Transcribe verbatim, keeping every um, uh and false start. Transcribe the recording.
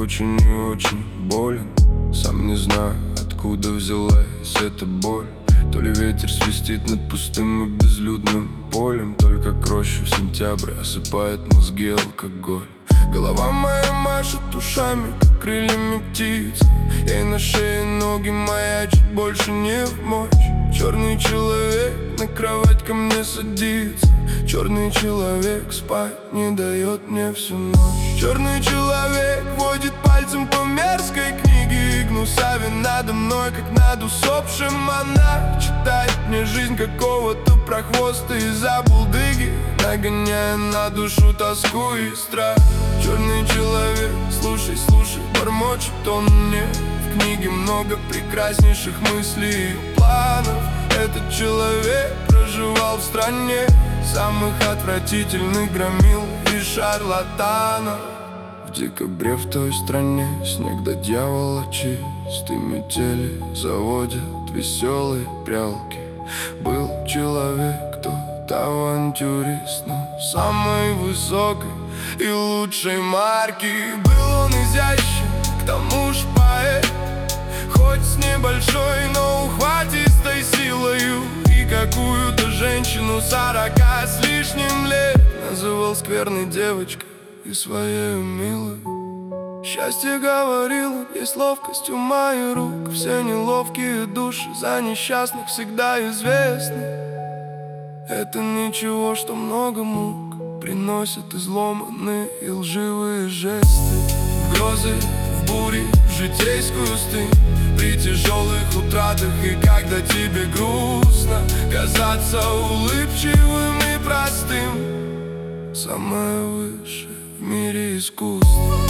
очень и очень болен. Сам не знаю, откуда взялась эта боль. То ли ветер свистит над пустым и безлюдным полем, то ли как рощу в сентябре осыпает мозги алкоголь. Голова моя машет ушами, как крыльями птиц. Ей на шее ноги маячат, больше не в мочь. Черный человек на кровать ко мне садится. Черный человек спать не дает мне всю ночь. Черный человек водит пальцем по мерзкой книге и гнусавен надо мной, как над усопшим. Она читает мне жизнь какого-то прохвоста из-за булдыги, нагоняя на душу тоску и страх. Черный человек, слушай, слушай, бормочет он мне. В книге много прекраснейших мыслей и планов. Этот человек проживал в стране самых отвратительных громил и шарлатанов. В декабре в той стране снег до дьявола чист, и метели заводят веселые прялки. Был человек, тот авантюрист, но самой высокой и лучшей марки. Был он изящен, к тому же поэт, хоть с небольшой, но ухватистой силою. И какую-то женщину сорока с лишним лет называл скверной девочкой и своею милой. Счастье, говорил, есть ловкость ума и рук. Все неловкие души за несчастных всегда известны. Это ничего, что много мук приносят изломанные и лживые жесты. В грозы, в бури, в житейскую стынь, при тяжелых утратах и когда тебе грустно, казаться улыбчивым и простым — самое высшее в мире искусство.